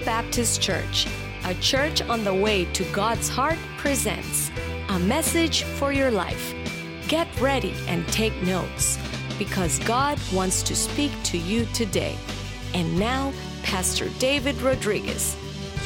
Baptist Church, a church on the way to God's heart, presents a message for your life. Get ready and take notes, because God wants to speak to you today. And now, Pastor David Rodriguez.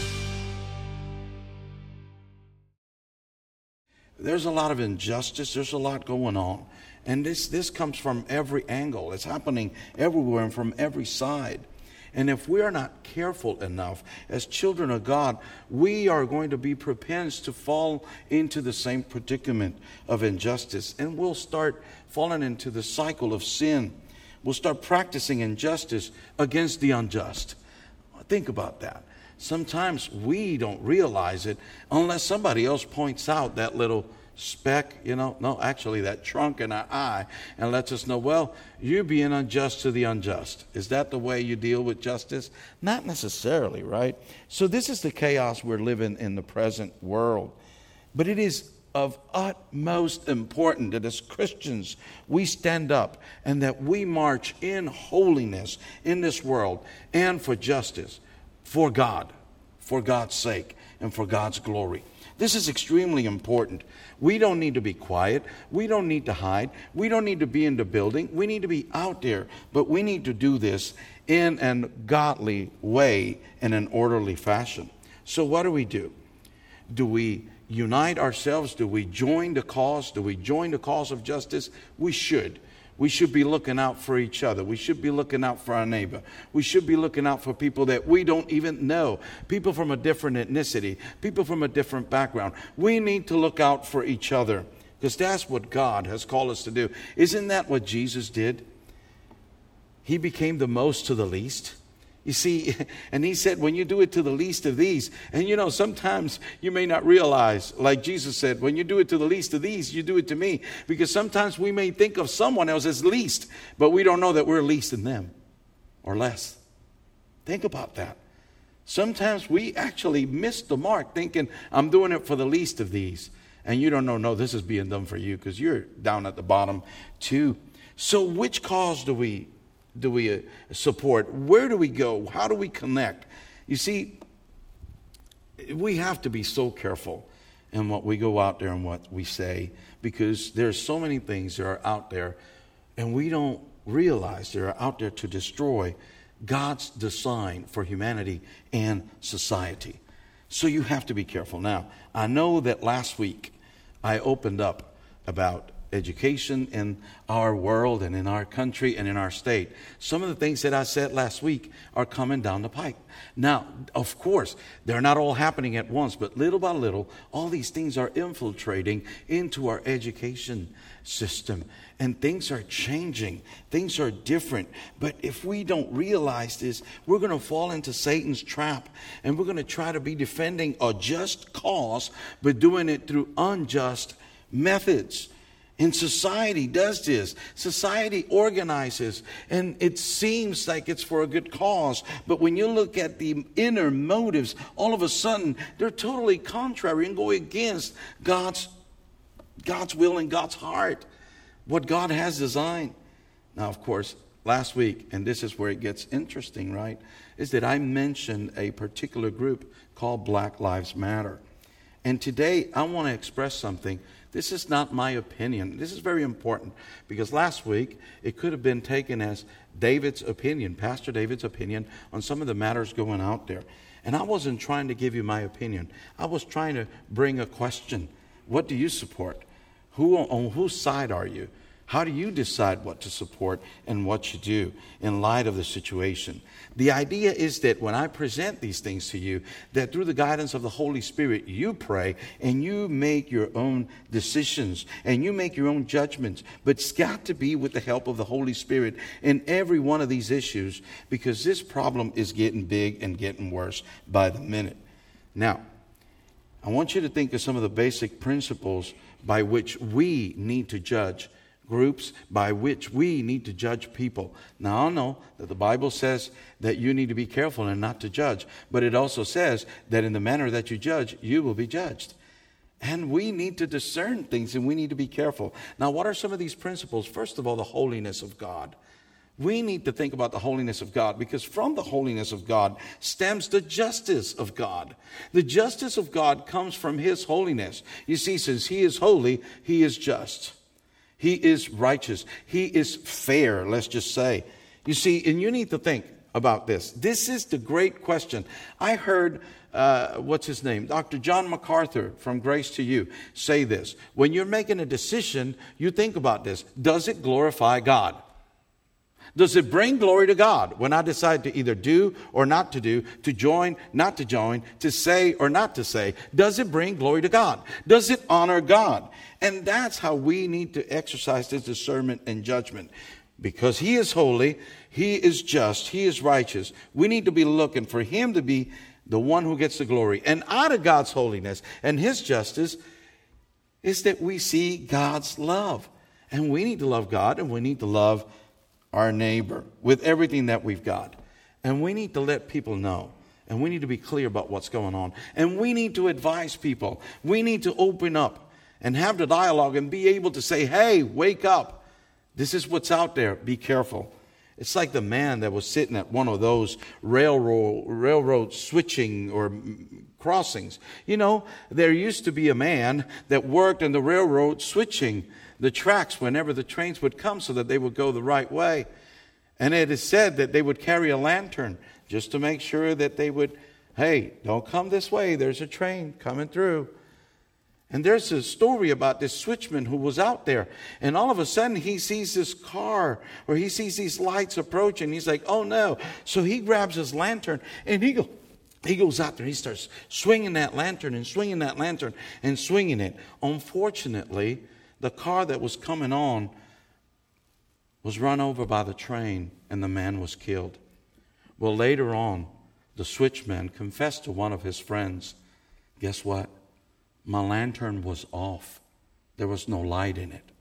There's a lot of injustice. There's a lot going on. And this comes from every angle. It's happening everywhere and from every side. And if we are not careful enough as children of God, we are going to be propense to fall into the same predicament of injustice. And we'll start falling into the cycle of sin. We'll start practicing injustice against the unjust. Think about that. Sometimes we don't realize it unless somebody else points out that little speck, that trunk in our eye, and lets us know, well, you're being unjust to the unjust. Is that the way you deal with justice? Not necessarily, right? So this is the chaos we're living in the present world. But it is of utmost importance that as Christians we stand up and that we march in holiness in this world and for justice, for God, for God's sake, and for God's glory. This is extremely important. We don't need to be quiet. We don't need to hide. We don't need to be in the building. We need to be out there. But we need to do this in a godly way, in an orderly fashion. So what do? Do we unite ourselves? Do we join the cause? Do we join the cause of justice? We should. We should be looking out for each other. We should be looking out for our neighbor. We should be looking out for people that we don't even know. People from a different ethnicity. People from a different background. We need to look out for each other because that's what God has called us to do. Isn't that what Jesus did? He became the most to the least. You see, and he said, when you do it to the least of these, and sometimes you may not realize, like Jesus said, when you do it to the least of these, you do it to me. Because sometimes we may think of someone else as least, but we don't know that we're least in them or less. Think about that. Sometimes we actually miss the mark thinking, I'm doing it for the least of these. And you don't know, no, this is being done for you because you're down at the bottom too. So which cause do we support? Where do we go? How do we connect? You see, we have to be so careful in what we go out there and what we say, because there's so many things that are out there and we don't realize they're out there to destroy God's design for humanity and society. So you have to be careful. Now, I know that last week I opened up about education in our world and in our country and in our state. Some of the things that I said last week are coming down the pike. Now, of course, they're not all happening at once, but little by little, all these things are infiltrating into our education system. And things are changing. Things are different. But if we don't realize this, we're going to fall into Satan's trap. And we're going to try to be defending a just cause, but doing it through unjust methods. And society does this. Society organizes, and it seems like it's for a good cause. But when you look at the inner motives, all of a sudden, they're totally contrary and go against God's will and God's heart, what God has designed. Now, of course, last week, and this is where it gets interesting, right, is that I mentioned a particular group called Black Lives Matter. And today, I want to express something. This is not my opinion. This is very important because last week it could have been taken as David's opinion, Pastor David's opinion on some of the matters going out there. And I wasn't trying to give you my opinion. I was trying to bring a question. What do you support? On whose side are you? How do you decide what to support and what you do in light of the situation? The idea is that when I present these things to you, that through the guidance of the Holy Spirit, you pray and you make your own decisions and you make your own judgments. But it's got to be with the help of the Holy Spirit in every one of these issues, because this problem is getting big and getting worse by the minute. Now, I want you to think of some of the basic principles by which we need to judge groups, by which we need to judge people. Now, I know that the Bible says that you need to be careful and not to judge, but it also says that in the manner that you judge, you will be judged. And we need to discern things and we need to be careful. Now, what are some of these principles? First of all, the holiness of God. We need to think about the holiness of God, because from the holiness of God stems the justice of God. The justice of God comes from His holiness. You see, since He is holy, He is just. He is righteous. He is fair, let's just say. You see, and you need to think about this. This is the great question. I heard, what's his name? Dr. John MacArthur from Grace to You say this. When you're making a decision, you think about this. Does it glorify God? Does it bring glory to God when I decide to either do or not to do, to join, not to join, to say or not to say? Does it bring glory to God? Does it honor God? And that's how we need to exercise this discernment and judgment. Because He is holy, He is just, He is righteous. We need to be looking for Him to be the one who gets the glory. And out of God's holiness and His justice is that we see God's love. And we need to love God, and we need to love our neighbor with everything that we've got. And we need to let people know. And we need to be clear about what's going on. And we need to advise people. We need to open up and have the dialogue and be able to say, hey, wake up. This is what's out there. Be careful. It's like the man that was sitting at one of those railroad switching or crossings. You know, there used to be a man that worked in the railroad switching the tracks whenever the trains would come so that they would go the right way. And it is said that they would carry a lantern just to make sure that they would, hey, don't come this way. There's a train coming through. And there's a story about this switchman who was out there. And all of a sudden he sees this car, or he sees these lights approaching. He's like, oh no. So he grabs his lantern and he goes out there. He starts swinging that lantern and swinging that lantern and swinging it. Unfortunately, the car that was coming on was run over by the train, and the man was killed. Well, later on, the switchman confessed to one of his friends, guess what? My lantern was off. There was no light in it.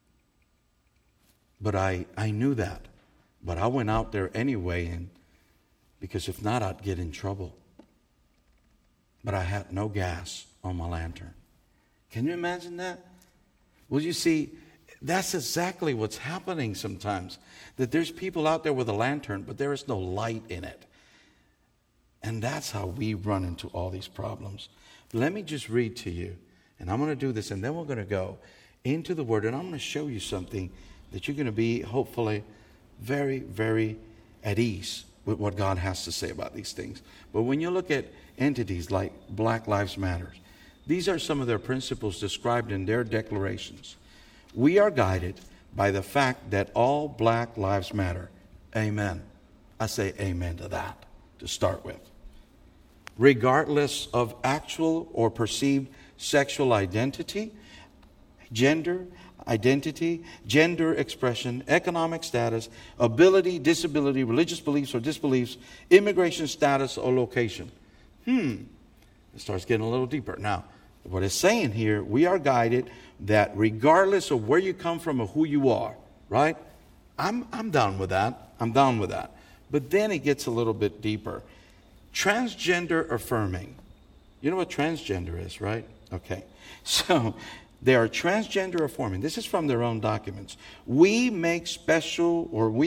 But I knew that. But I went out there anyway, and because if not, I'd get in trouble. But I had no gas on my lantern. Can you imagine that? Well, you see, that's exactly what's happening sometimes. That there's people out there with a lantern, but there is no light in it. And that's how we run into all these problems. Let me just read to you. And I'm going to do this, and then we're going to go into the Word. And I'm going to show you something that you're going to be, hopefully, very, very at ease with what God has to say about these things. But when you look at entities like Black Lives Matter, these are some of their principles described in their declarations. We are guided by the fact that all black lives matter. Amen. I say amen to that to start with. Regardless of actual or perceived sexual identity, gender identity, gender expression, economic status, ability, disability, religious beliefs or disbeliefs, immigration status or location. It starts getting a little deeper. Now, what it's saying here, we are guided that regardless of where you come from or who you are, right? I'm down with that. I'm down with that. But then it gets a little bit deeper. Transgender affirming. You know what transgender is, right? Okay. So they are transgender affirming. This is from their own documents. We make space for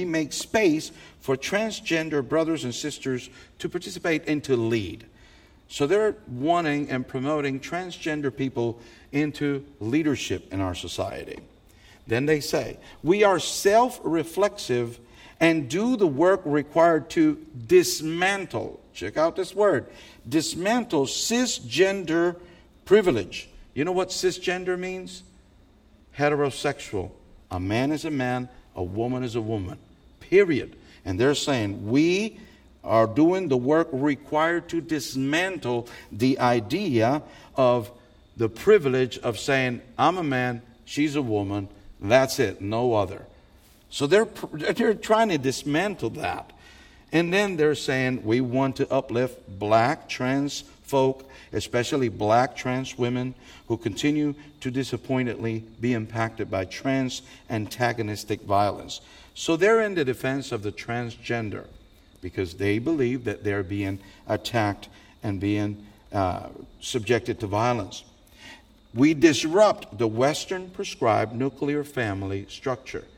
transgender brothers and sisters to participate and to lead. So they're wanting and promoting transgender people into leadership in our society. Then they say, we are self-reflexive and do the work required to dismantle, check out this word, dismantle cisgender privilege. You know what cisgender means? Heterosexual. A man is a man, a woman is a woman. Period. And they're saying we are doing the work required to dismantle the idea of the privilege of saying, I'm a man, she's a woman, that's it, no other. So they're trying to dismantle that. And then they're saying we want to uplift black trans folk, especially black trans women who continue to disappointingly be impacted by trans antagonistic violence. So they're in the defense of the transgender because they believe that they're being attacked and being subjected to violence. We disrupt the Western prescribed nuclear family structure.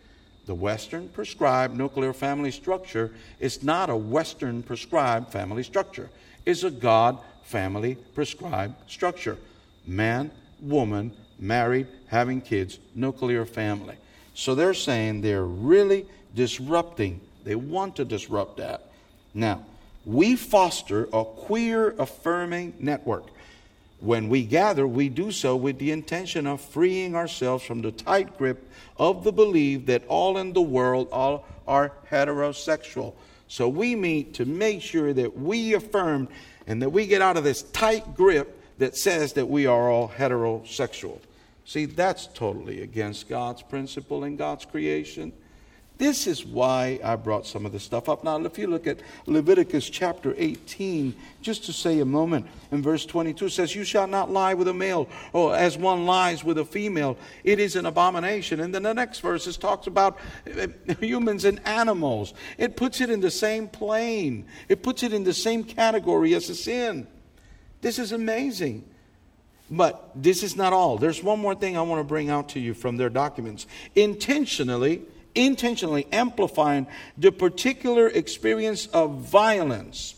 The Western prescribed nuclear family structure is not a Western prescribed family structure. It's a God family prescribed structure. Man, woman, married, having kids, nuclear family. So they're saying they're really disrupting. They want to disrupt that. Now, we foster a queer affirming network. When we gather, we do so with the intention of freeing ourselves from the tight grip of the belief that all in the world are heterosexual. So we meet to make sure that we affirm and that we get out of this tight grip that says that we are all heterosexual. See, that's totally against God's principle and God's creation. This is why I brought some of this stuff up. Now, if you look at Leviticus chapter 18, just to say a moment, in verse 22 says, "You shall not lie with a male, or as one lies with a female. It is an abomination." And then the next verse talks about humans and animals. It puts it in the same plane. It puts it in the same category as a sin. This is amazing. But this is not all. There's one more thing I want to bring out to you from their documents. Intentionally amplifying the particular experience of violence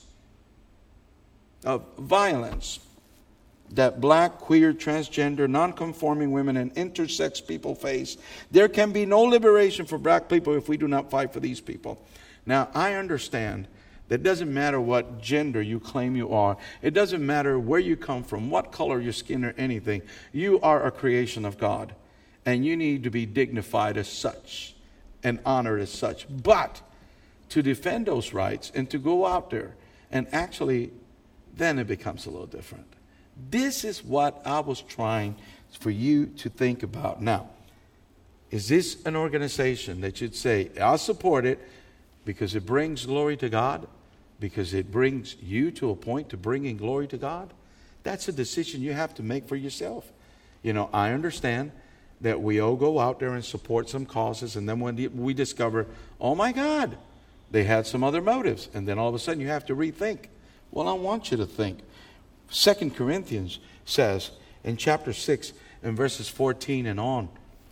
that black, queer, transgender, non-conforming women and intersex people face. There can be no liberation for black people if we do not fight for these people. Now, I understand that it doesn't matter what gender you claim you are. It doesn't matter where you come from, what color your skin or anything. You are a creation of God, and you need to be dignified as such and honored as such. But to defend those rights and to go out there and actually, then it becomes a little different. This is what I was trying for you to think about. Now, is this an organization that you'd say, I'll support it because it brings glory to God? Because it brings you to a point to bringing glory to God? That's a decision you have to make for yourself. You know, I understand that we all go out there and support some causes, and then when we discover, oh my God, they had some other motives, and then all of a sudden you have to rethink. Well, I want you to think. 2 Corinthians says in chapter 6 and verses 14 and on,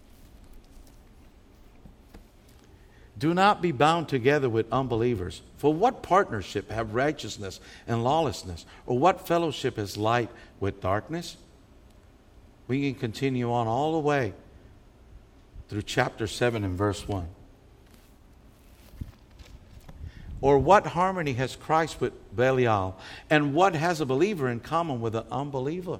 "Do not be bound together with unbelievers. For what partnership have righteousness and lawlessness? Or what fellowship is light with darkness?" We can continue on all the way through chapter 7 and verse 1. "Or what harmony has Christ with Belial? And what has a believer in common with an unbeliever?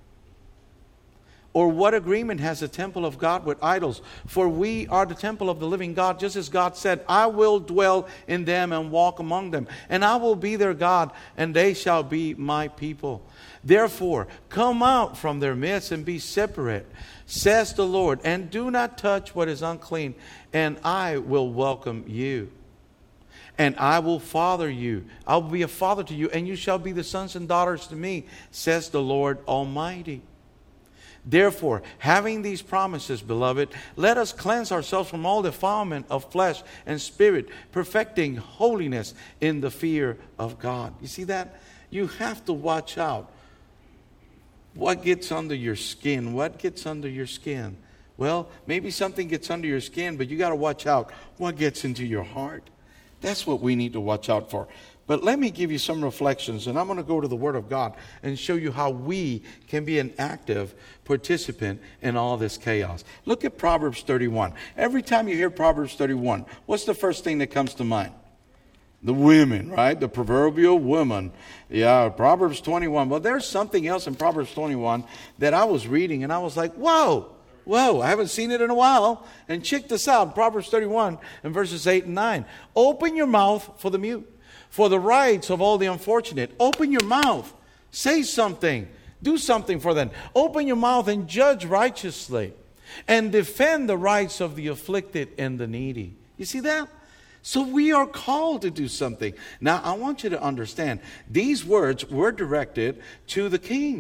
Or what agreement has the temple of God with idols? For we are the temple of the living God, just as God said, 'I will dwell in them and walk among them, and I will be their God, and they shall be my people. Therefore, come out from their midst and be separate, says the Lord, and do not touch what is unclean, and I will welcome you. And I will father you. I will be a father to you, and you shall be the sons and daughters to me, says the Lord Almighty. Therefore, having these promises, beloved, let us cleanse ourselves from all defilement of flesh and spirit, perfecting holiness in the fear of God." You see that? You have to watch out. What gets under your skin? What gets under your skin? Well, maybe something gets under your skin, but you got to watch out what gets into your heart. That's what we need to watch out for. But let me give you some reflections, and I'm going to go to the Word of God and show you how we can be an active participant in all this chaos. Look at Proverbs 31. Every time you hear Proverbs 31, what's the first thing that comes to mind? The women, right? The proverbial woman. Yeah, Proverbs 21. Well, there's something else in Proverbs 21 that I was reading, and I was like, whoa, I haven't seen it in a while. And check this out, Proverbs 31 and verses 8 and 9. "Open your mouth for the mute, for the rights of all the unfortunate." Open your mouth. Say something. Do something for them. Open your mouth and judge righteously, and defend the rights of the afflicted and the needy. You see that? So we are called to do something. Now, I want you to understand, these words were directed to the king.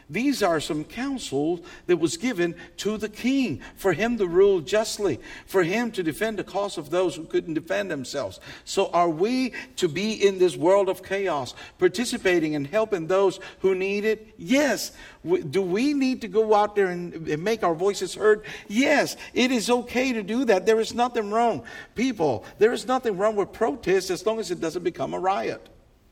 These are some counsel that was given to the king for him to rule justly, for him to defend the cause of those who couldn't defend themselves. So are we to be in this world of chaos, participating and helping those who need it? Yes. Do we need to go out there and make our voices heard? Yes. It is okay to do that. There is nothing wrong. People, there is nothing wrong with protest as long as it doesn't become a riot.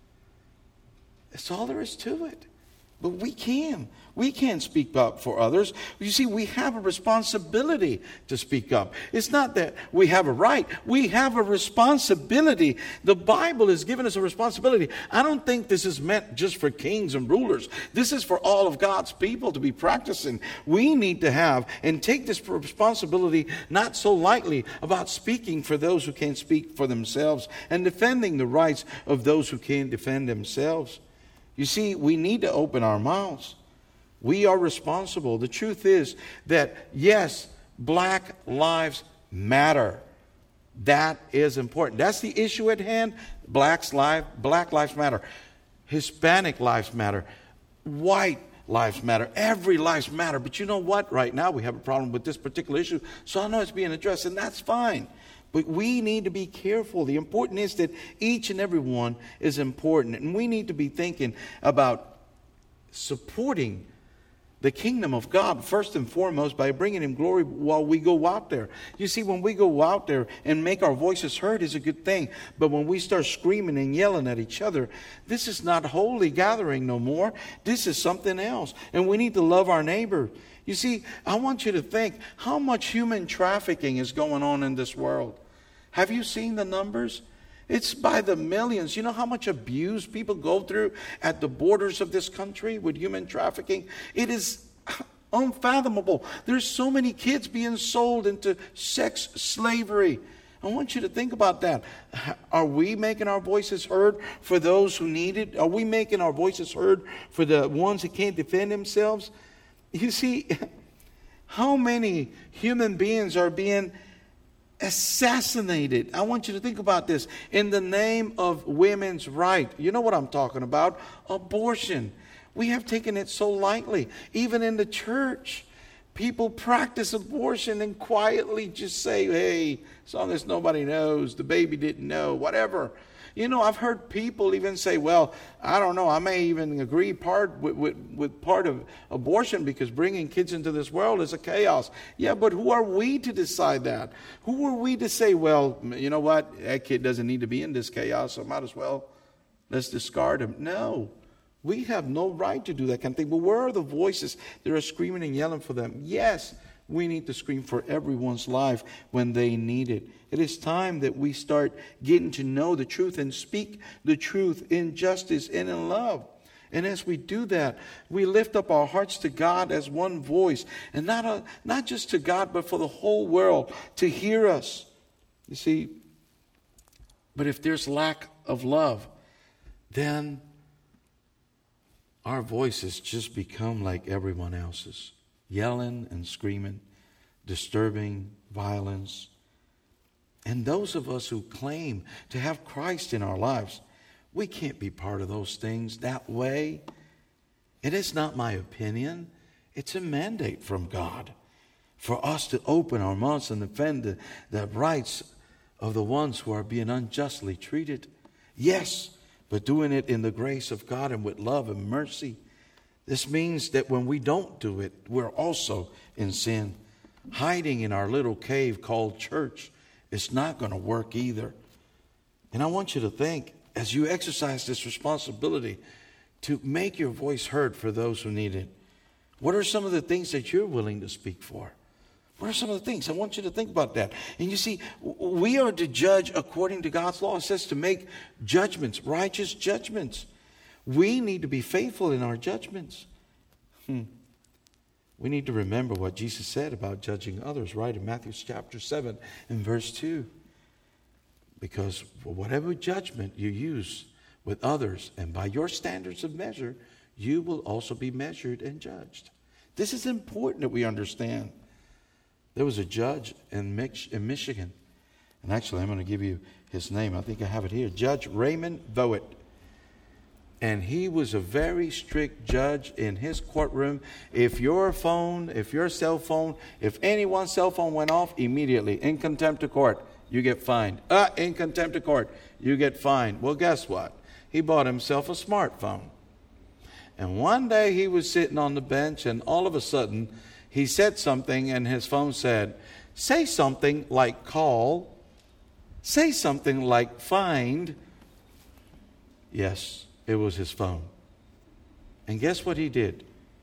That's all there is to it. But we can. We can speak up for others. You see, we have a responsibility to speak up. It's not that we have a right. We have a responsibility. The Bible has given us a responsibility. I don't think this is meant just for kings and rulers. This is for all of God's people to be practicing. We need to have and take this responsibility not so lightly about speaking for those who can't speak for themselves and defending the rights of those who can't defend themselves. You see, we need to open our mouths. We are responsible. The truth is that, yes, Black lives matter. That is important. That's the issue at hand. Black lives matter. Hispanic lives matter. White lives matter. Every lives matter. But you know what? Right now we have a problem with this particular issue. So I know it's being addressed, and that's fine. But we need to be careful. The important is that each and every one is important. And we need to be thinking about supporting the kingdom of God first and foremost by bringing Him glory while we go out there. You see, when we go out there and make our voices heard is a good thing. But when we start screaming and yelling at each other, this is not holy gathering no more. This is something else. And we need to love our neighbor. You see, I want you to think how much human trafficking is going on in this world. Have you seen the numbers? It's by the millions. You know how much abuse people go through at the borders of this country with human trafficking? It is unfathomable. There's so many kids being sold into sex slavery. I want you to think about that. Are we making our voices heard for those who need it? Are we making our voices heard for the ones who can't defend themselves? You see, how many human beings are being assassinated? I want you to think about this. In the name of women's right. You know what I'm talking about. Abortion. We have taken it so lightly. Even in the church, people practice abortion and quietly just say, hey, as long as nobody knows, the baby didn't know, whatever. You know, I've heard people even say, well, I don't know, I may even agree with part of abortion because bringing kids into this world is a chaos. Yeah, but who are we to decide that? Who are we to say, well, you know what, that kid doesn't need to be in this chaos, so might as well, let's discard him. No, we have no right to do that kind of thing. But where are the voices that are screaming and yelling for them? Yes, we need to scream for everyone's life when they need it. It is time that we start getting to know the truth and speak the truth in justice and in love. And as we do that, we lift up our hearts to God as one voice. And not just to God, but for the whole world to hear us. You see, but if there's lack of love, then our voices just become like everyone else's. Yelling and screaming, disturbing violence. And those of us who claim to have Christ in our lives, we can't be part of those things that way. It is not my opinion. It's a mandate from God for us to open our mouths and defend the rights of the ones who are being unjustly treated. Yes, but doing it in the grace of God and with love and mercy. This means that when we don't do it, we're also in sin. Hiding in our little cave called church is not going to work either. And I want you to think, as you exercise this responsibility to make your voice heard for those who need it, what are some of the things that you're willing to speak for? What are some of the things? I want you to think about that. And you see, we are to judge according to God's law. It says to make judgments, righteous judgments. We need to be faithful in our judgments. We need to remember what Jesus said about judging others, right? In Matthew chapter 7 and verse 2. Because for whatever judgment you use with others, and by your standards of measure, you will also be measured and judged. This is important that we understand. There was a judge in Michigan. And actually, I'm going to give you his name. I think I have it here. Judge Raymond Voet. And he was a very strict judge in his courtroom. If your cell phone, if anyone's cell phone went off, immediately, in contempt of court, you get fined. In contempt of court, you get fined. Well, guess what? He bought himself a smartphone. And one day he was sitting on the bench, and all of a sudden, he said something, and his phone said, say something like call, say something like find. Yes. It was his phone. And guess what he did?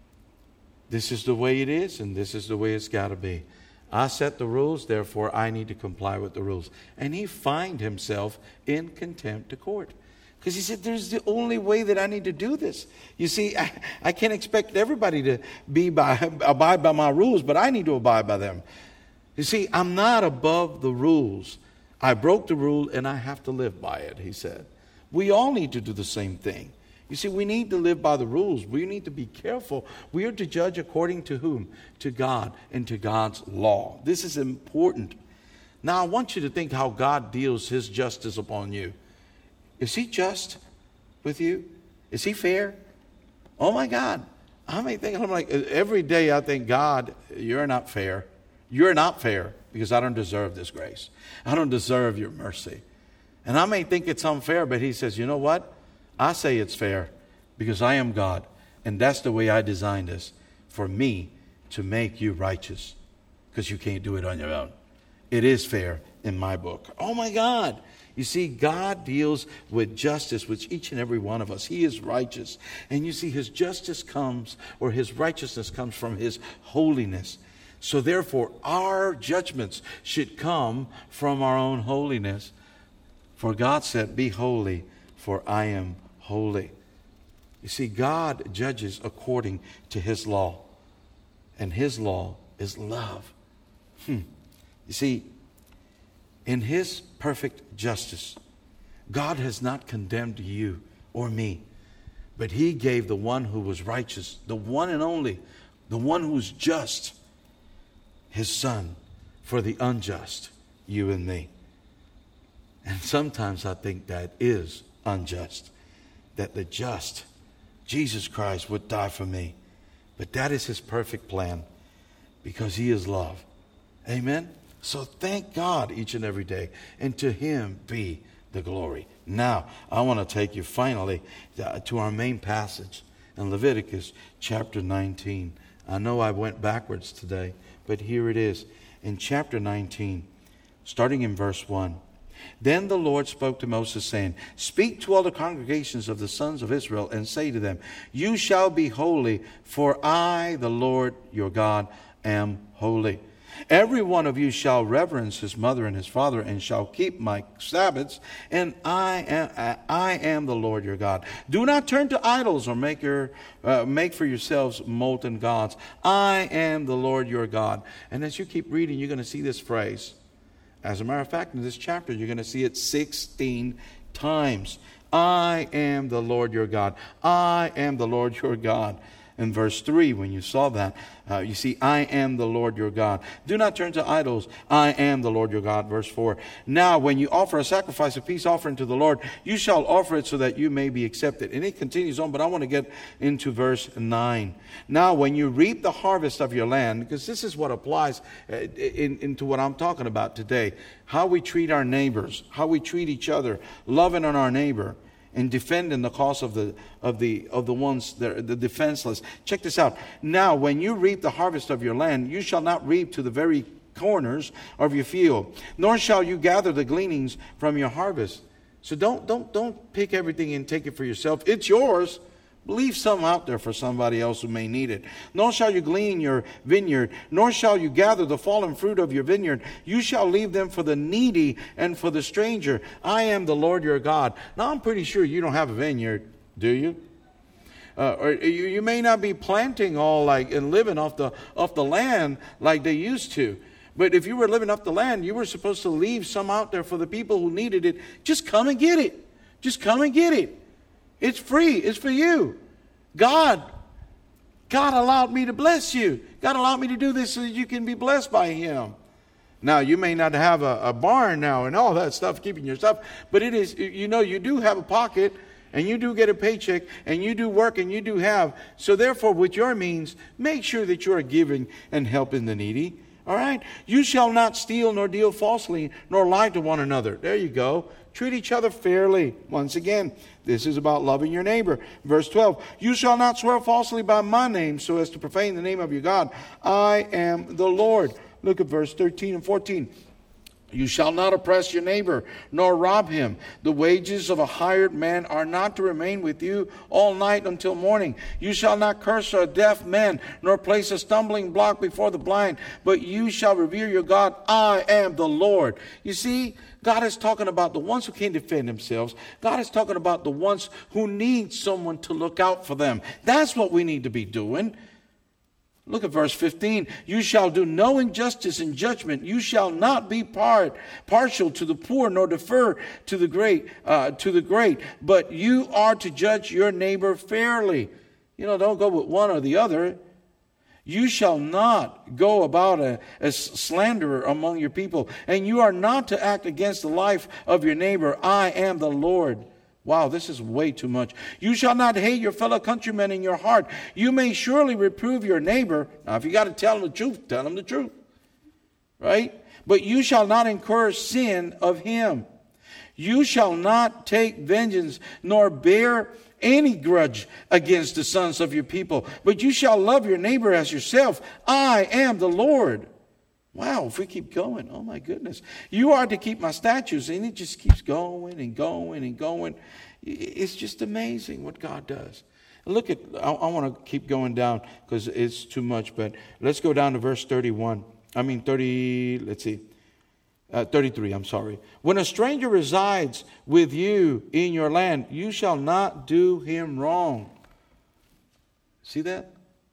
This is the way it is, and this is the way it's got to be. I set the rules, therefore I need to comply with the rules. And he fined himself in contempt of court. Because he said, there's the only way that I need to do this. You see, I can't expect everybody to abide by my rules, but I need to abide by them. You see, I'm not above the rules. I broke the rule, and I have to live by it, he said. We all need to do the same thing. You see, we need to live by the rules. We need to be careful. We are to judge according to whom? To God and to God's law. This is important. Now, I want you to think how God deals his justice upon you. Is he just with you? Is he fair? Oh, my God. I'm like, every day I think, God, you're not fair. You're not fair because I don't deserve this grace. I don't deserve your mercy. And I may think it's unfair, but he says, you know what? I say it's fair because I am God. And that's the way I designed this, for me to make you righteous, because you can't do it on your own. It is fair in my book. Oh my God. You see, God deals with justice with each and every one of us. He is righteous. And you see, his justice comes, or his righteousness comes from his holiness. So therefore, our judgments should come from our own holiness. For God said, be holy, for I am holy. You see, God judges according to his law. And his law is love. You see, in his perfect justice, God has not condemned you or me. But he gave the one who was righteous, the one and only, the one who was just, his son for the unjust, you and me. And sometimes I think that is unjust, that the just, Jesus Christ, would die for me. But that is his perfect plan, because he is love. Amen? So thank God each and every day, and to him be the glory. Now, I want to take you finally to our main passage in Leviticus chapter 19. I know I went backwards today, but here it is in chapter 19, starting in verse 1. Then the Lord spoke to Moses, saying, speak to all the congregations of the sons of Israel, and say to them, you shall be holy, for I, the Lord your God, am holy. Every one of you shall reverence his mother and his father, and shall keep my Sabbaths, and I am the Lord your God. Do not turn to idols, or make for yourselves molten gods. I am the Lord your God. And as you keep reading, you're going to see this phrase. As a matter of fact, in this chapter, you're going to see it 16 times. I am the Lord your God. I am the Lord your God. In verse 3, when you saw that, you see, I am the Lord your God. Do not turn to idols. I am the Lord your God. Verse 4. Now, when you offer a sacrifice of peace offering to the Lord, you shall offer it so that you may be accepted. And it continues on, but I want to get into verse 9. Now, when you reap the harvest of your land, because this is what applies into what I'm talking about today, how we treat our neighbors, how we treat each other, loving on our neighbor, and defending the cause of the ones that are the defenseless. Check this out. Now, when you reap the harvest of your land, you shall not reap to the very corners of your field, nor shall you gather the gleanings from your harvest. So don't pick everything and take it for yourself. It's yours. Leave some out there for somebody else who may need it. Nor shall you glean your vineyard, nor shall you gather the fallen fruit of your vineyard. You shall leave them for the needy and for the stranger. I am the Lord your God. Now, I'm pretty sure you don't have a vineyard, do you? Or you may not be planting all and living off the land like they used to. But if you were living off the land, you were supposed to leave some out there for the people who needed it. Just come and get it. Just come and get it. It's free. It's for you. God allowed me to bless you. God allowed me to do this so that you can be blessed by him. Now, you may not have a barn now and all that stuff, keeping your stuff, but it is, you do have a pocket, and you do get a paycheck, and you do work, and you do have. So therefore, with your means, make sure that you are giving and helping the needy. All right? You shall not steal, nor deal falsely, nor lie to one another. There you go. Treat each other fairly. Once again, this is about loving your neighbor. Verse 12, you shall not swear falsely by my name, so as to profane the name of your God. I am the Lord. Look at verse 13 and 14. You shall not oppress your neighbor, nor rob him. The wages of a hired man are not to remain with you all night until morning. You shall not curse a deaf man, nor place a stumbling block before the blind, but you shall revere your God. I am the Lord. You see, God is talking about the ones who can't defend themselves. God is talking about the ones who need someone to look out for them. That's what we need to be doing. Look at verse 15. You shall do no injustice in judgment. You shall not be partial to the poor, nor defer to the great. But you are to judge your neighbor fairly. Don't go with one or the other. You shall not go about as slanderer among your people, and you are not to act against the life of your neighbor. I am the Lord. Wow, this is way too much. You shall not hate your fellow countrymen in your heart. You may surely reprove your neighbor. Now, if you got to tell him the truth, tell him the truth. Right? But you shall not incur sin of him. You shall not take vengeance, nor bear any grudge against the sons of your people. But you shall love your neighbor as yourself. I am the Lord. Wow, if we keep going, oh my goodness. You are to keep my statutes, and it just keeps going and going and going. It's just amazing what God does. Look at, I want to keep going down because it's too much, but let's go down to verse 33, I'm sorry. When a stranger resides with you in your land, you shall not do him wrong. See that?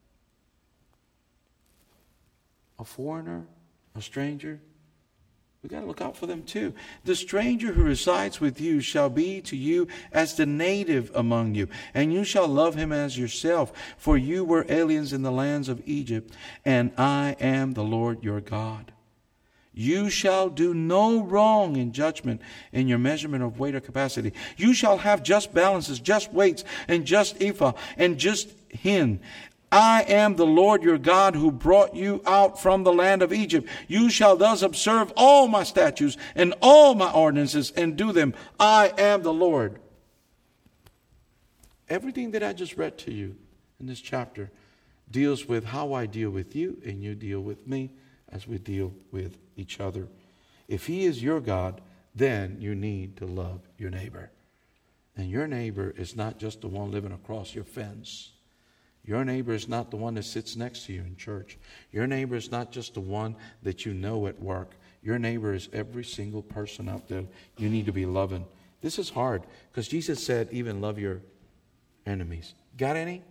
A foreigner, a stranger, we got to look out for them too. The stranger who resides with you shall be to you as the native among you, and you shall love him as yourself, for you were aliens in the lands of Egypt, and I am the Lord your God. You shall do no wrong in judgment in your measurement of weight or capacity. You shall have just balances, just weights, and just ephah, and just hin. I am the Lord your God who brought you out from the land of Egypt. You shall thus observe all my statutes and all my ordinances and do them. I am the Lord. Everything that I just read to you in this chapter deals with how I deal with you and you deal with me as we deal with each other. If he is your God, then you need to love your neighbor. And your neighbor is not just the one living across your fence. Your neighbor is not the one that sits next to you in church. Your neighbor is not just the one that you know at work. Your neighbor is every single person out there you need to be loving. This is hard because Jesus said, even love your enemies. Got any?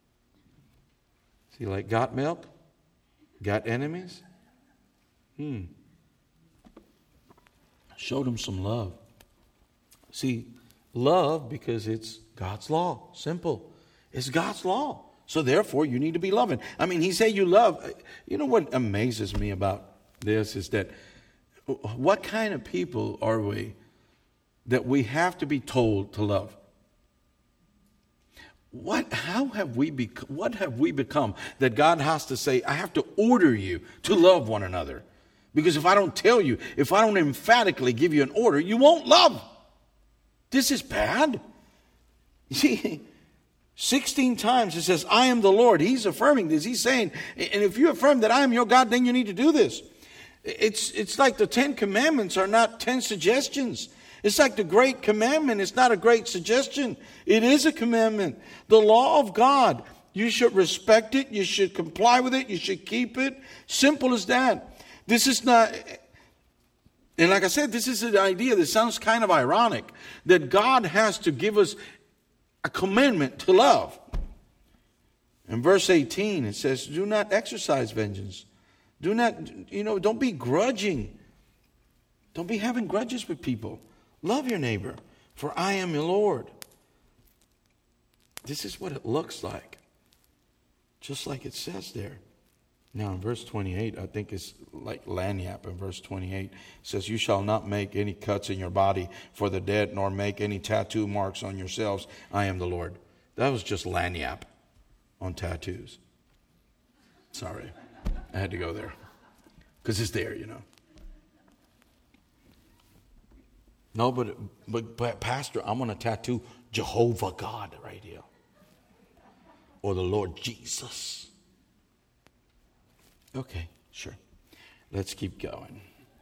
See, like, got milk? Got enemies? Show them some love. See, love because it's God's law. Simple. It's God's law. So therefore, you need to be loving. I mean, he said you love. You know what amazes me about this is that what kind of people are we that we have to be told to love? What have we become that God has to say, I have to order you to love one another? Because if I don't tell you, if I don't emphatically give you an order, you won't love. This is bad. You see, 16 times it says, I am the Lord. He's affirming this. He's saying, and if you affirm that I am your God, then you need to do this. It's like the 10 commandments are not 10 suggestions. It's like the great commandment. It's not a great suggestion. It is a commandment. The law of God. You should respect it. You should comply with it. You should keep it. Simple as that. This is not, and like I said, this is an idea that sounds kind of ironic, that God has to give us a commandment to love. In verse 18, it says, do not exercise vengeance. Do not, don't be grudging. Don't be having grudges with people. Love your neighbor, for I am your Lord. This is what it looks like. Just like it says there. Now in verse 28, I think it's like lanyap in verse 28. It says, you shall not make any cuts in your body for the dead, nor make any tattoo marks on yourselves. I am the Lord. That was just lanyap on tattoos. Sorry, I had to go there. Because it's there, No, but Pastor, I'm going to tattoo Jehovah God right here. Or the Lord Jesus. Okay, sure. Let's keep going.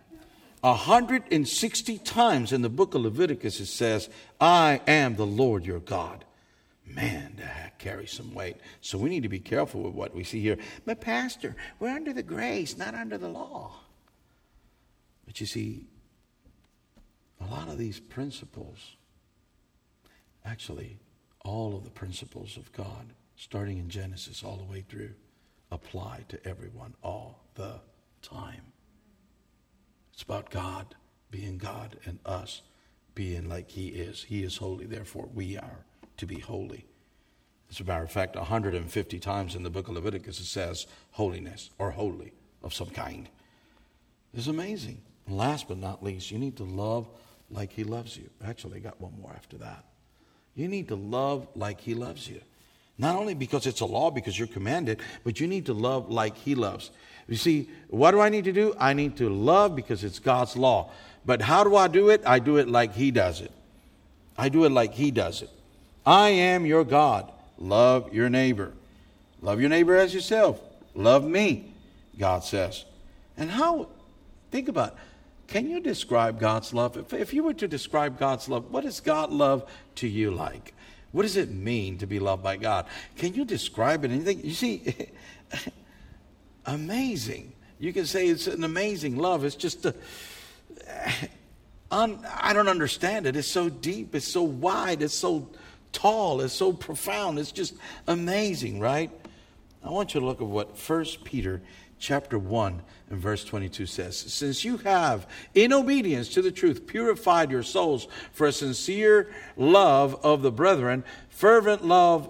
160 times in the book of Leviticus it says, I am the Lord your God. Man, that carries some weight. So we need to be careful with what we see here. But Pastor, we're under the grace, not under the law. But you see, a lot of these principles, actually, all of the principles of God, starting in Genesis all the way through, apply to everyone all the time. It's about God being God and us being like He is. He is holy, therefore we are to be holy. As a matter of fact, 150 times in the book of Leviticus it says holiness or holy of some kind. It's amazing. And last but not least, you need to love like He loves you. Actually, I got one more after that. You need to love like He loves you. Not only because it's a law, because you're commanded, but you need to love like He loves. You see, what do I need to do? I need to love because it's God's law. But how do I do it? I do it like He does it. I do it like He does it. I am your God. Love your neighbor. Love your neighbor as yourself. Love me, God says. And how, think about it. Can you describe God's love? If you were to describe God's love, what is God love to you like? What does it mean to be loved by God? Can you describe it? Anything? You see, amazing. You can say it's an amazing love. It's just I don't understand it. It's so deep. It's so wide. It's so tall. It's so profound. It's just amazing, right? I want you to look at what 1 Peter chapter 1 and verse 22 says. Since you have, in obedience to the truth, purified your souls for a sincere love of the brethren, fervently love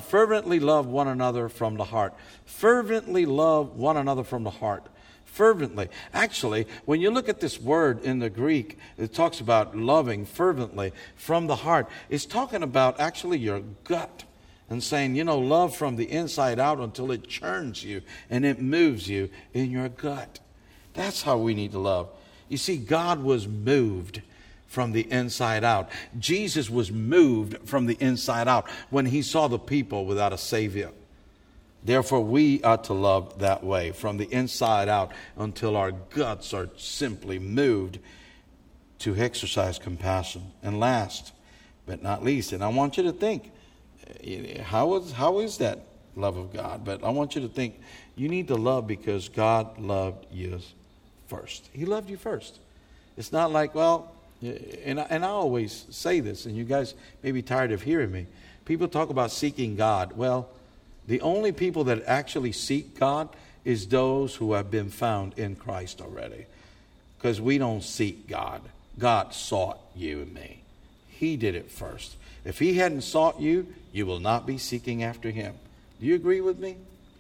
one another from the heart. Fervently love one another from the heart. Fervently. Actually, when you look at this word in the Greek, it talks about loving fervently from the heart. It's talking about actually your gut. And saying, love from the inside out until it churns you and it moves you in your gut. That's how we need to love. You see, God was moved from the inside out. Jesus was moved from the inside out when He saw the people without a Savior. Therefore, we ought to love that way, from the inside out, until our guts are simply moved to exercise compassion. And last but not least, and I want you to think, how is that love of God? But I want you to think, you need to love because God loved you first. He loved you first. It's not like, and I always say this, and you guys may be tired of hearing me. People talk about seeking God. Well, the only people that actually seek God is those who have been found in Christ already. Because we don't seek God. God sought you and me. He did it first. If He hadn't sought you, you will not be seeking after Him. Do you agree with me?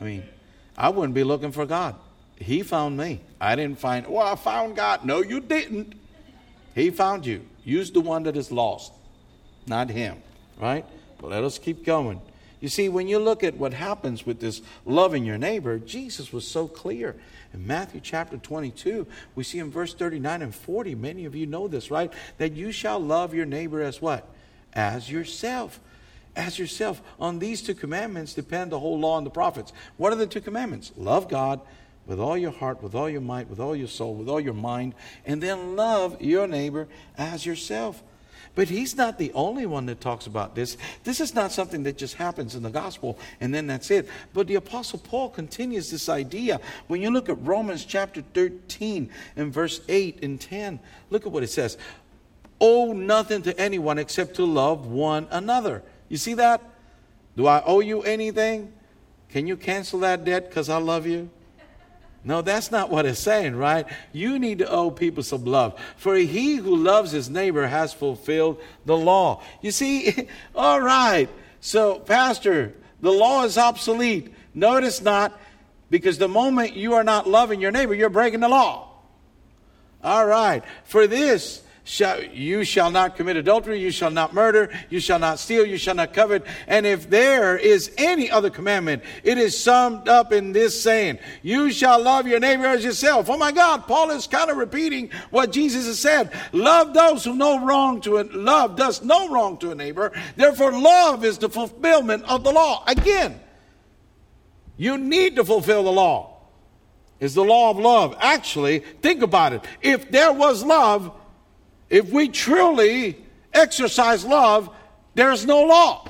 I wouldn't be looking for God. He found me. I didn't find, I found God. No, you didn't. He found you. You's the one that is lost, not Him, right? But let us keep going. You see, when you look at what happens with this loving your neighbor, Jesus was so clear. In Matthew chapter 22, we see in verse 39 and 40, many of you know this, right? That you shall love your neighbor as what? As yourself. As yourself. On these two commandments depend the whole law and the prophets. What are the two commandments? Love God with all your heart, with all your might, with all your soul, with all your mind, and then love your neighbor as yourself. But He's not the only one that talks about this. This is not something that just happens in the gospel and then that's it. But the Apostle Paul continues this idea. When you look at Romans chapter 13 and verse 8 and 10, look at what it says. Owe nothing to anyone except to love one another. You see that? Do I owe you anything? Can you cancel that debt because I love you? No, that's not what it's saying, right? You need to owe people some love. For he who loves his neighbor has fulfilled the law. You see, all right. So, Pastor, the law is obsolete. No, it is not. Because the moment you are not loving your neighbor, you're breaking the law. All right. For this, you shall not commit adultery, you shall not murder, you shall not steal, you shall not covet. And if there is any other commandment, it is summed up in this saying, you shall love your neighbor as yourself. Oh my God, Paul is kind of repeating what Jesus has said. Love those who no wrong to it. Love does no wrong to a neighbor. Therefore, love is the fulfillment of the law. Again, you need to fulfill the law. It's the law of love. Actually, think about it. If there was love, if we truly exercise love, there's no law.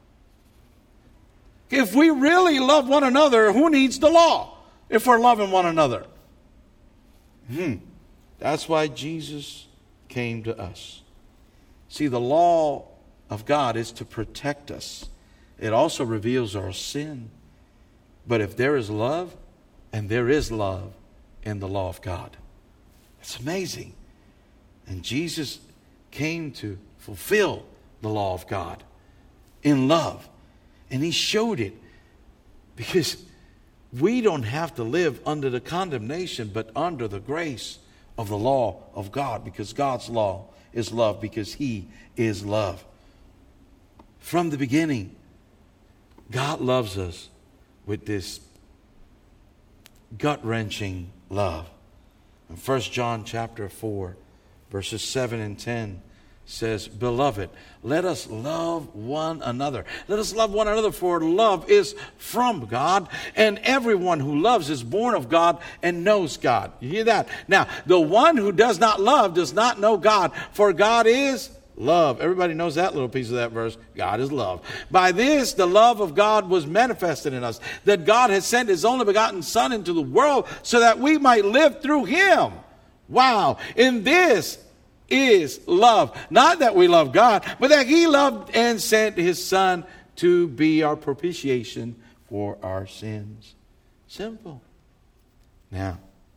If we really love one another, who needs the law if we're loving one another? That's why Jesus came to us. See, the law of God is to protect us. It also reveals our sin. But if there is love, and there is love in the law of God, it's amazing. And Jesus came to fulfill the law of God in love. And he showed it. Because we don't have to live under the condemnation, but under the grace of the law of God. Because God's law is love, because he is love. From the beginning, God loves us with this gut-wrenching love. In 1 John chapter 4, verses 7 and 10 says, Beloved, let us love one another. Let us love one another, for love is from God, and everyone who loves is born of God and knows God. You hear that? Now, the one who does not love does not know God, for God is love. Everybody knows that little piece of that verse. God is love. By this, the love of God was manifested in us, that God has sent his only begotten Son into the world so that we might live through him. Wow. In this is love. Not that we love God, but that he loved and sent his Son to be our propitiation for our sins. Simple. Now,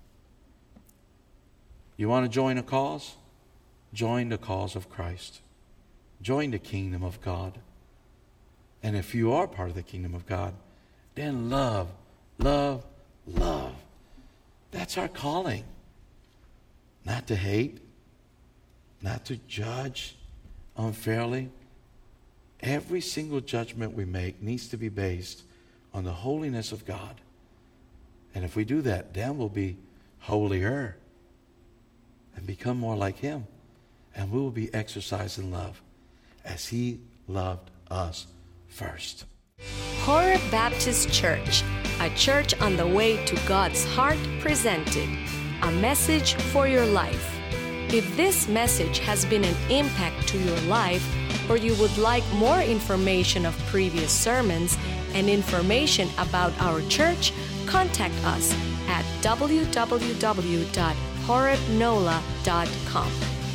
you want to join a cause? Join the cause of Christ. Join the kingdom of God. And if you are part of the kingdom of God, then love, love, love. That's our calling. Not to hate, not to judge unfairly. Every single judgment we make needs to be based on the holiness of God. And if we do that, then we'll be holier and become more like him. And we will be exercising love as he loved us first. Horeb Baptist Church, a church on the way to God's heart, presented a message for your life. If this message has been an impact to your life, or you would like more information of previous sermons and information about our church, contact us at www.horebnola.com.